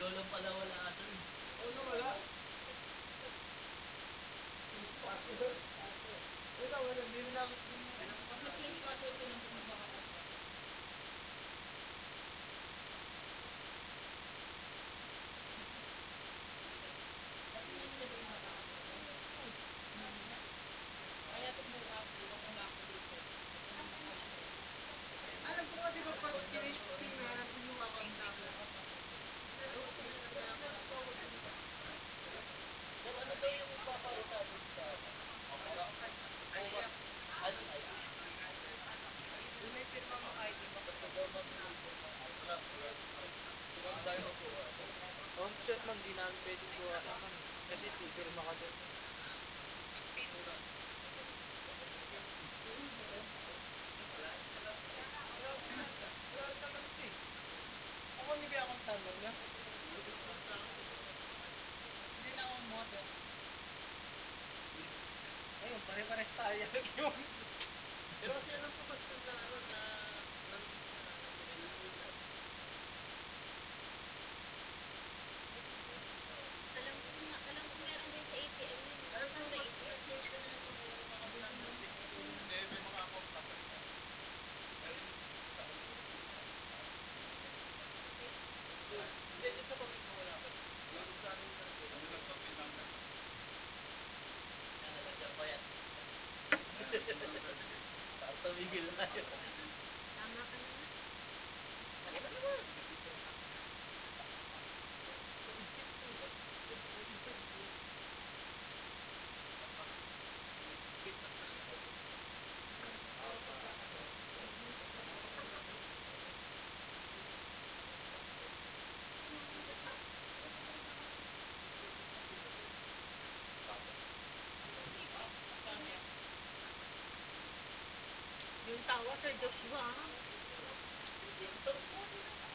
lang pala wala doon. Oo na wala. Ito wala, hindi na namin alam ko nga di ba pag kinisting na natin yung account namin. Pero ano daw yung papauta doon sa ano ay? Yung may pirma mo ID mo. Basta daw mag-i-open na. Wala. Huwag tayo magkuha. Oh, shit man, di namin pwedeng kuha naman. Kasi pipirma ka doon. Ako hindi ba akong number niya? Hindi na akong model. Ayun, pare-pares tayo yun. Pero kasi alam ko basta na ano na na-release na nag-release. Alam ko meron din sa ATM yun. Alam ko Sa mas ATM. close ka na lang pag meron ka kami number. Hindi, may mga account number ka. Meron sa ano. Hindi, dito sa pamilya ko wala ka. Yung sa amin na ito. Ano lang to, pin number lang. Yan, nalagyan pa yan. Tumigil na yun. Tama ka na nga. Ano ba naman? Yung tawa, Sir Joshua. Ito.